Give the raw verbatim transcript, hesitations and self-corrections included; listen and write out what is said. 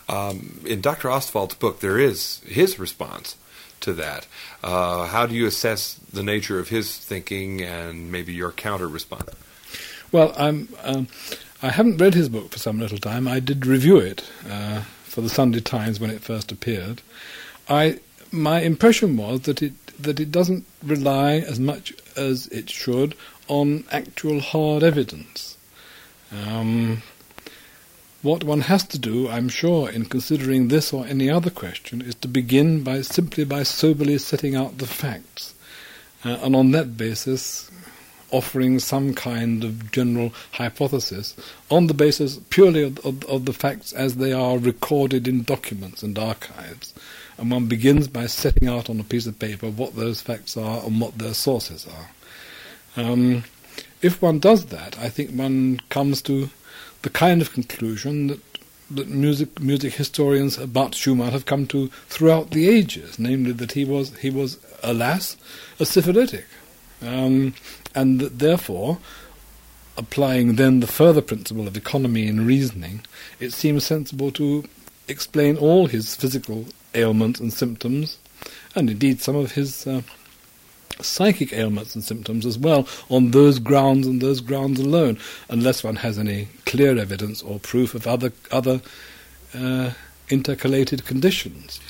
Um, in Doctor Ostwald's book, there is his response to that. Uh, how do you assess the nature of his thinking and maybe your counter-response? Well, I'm, um, I haven't read his book for some little time. I did review it uh, for the Sunday Times when it first appeared. I my impression was that it that it doesn't rely as much as it should on actual hard evidence. Um, what one has to do, I'm sure, in considering this or any other question, is to begin by simply by soberly setting out the facts, uh, and on that basis offering some kind of general hypothesis on the basis purely of, of, of the facts as they are recorded in documents and archives. And one begins by setting out on a piece of paper what those facts are and what their sources are. Um, if one does that, I think one comes to the kind of conclusion that that music music historians about Schumann have come to throughout the ages, namely that he was he was, alas, a syphilitic. Um, and that therefore, applying then the further principle of economy in reasoning, it seems sensible to explain all his physical ailments and symptoms, and indeed some of his uh, psychic ailments and symptoms as well, on those grounds and those grounds alone, unless one has any clear evidence or proof of other other uh, intercalated conditions.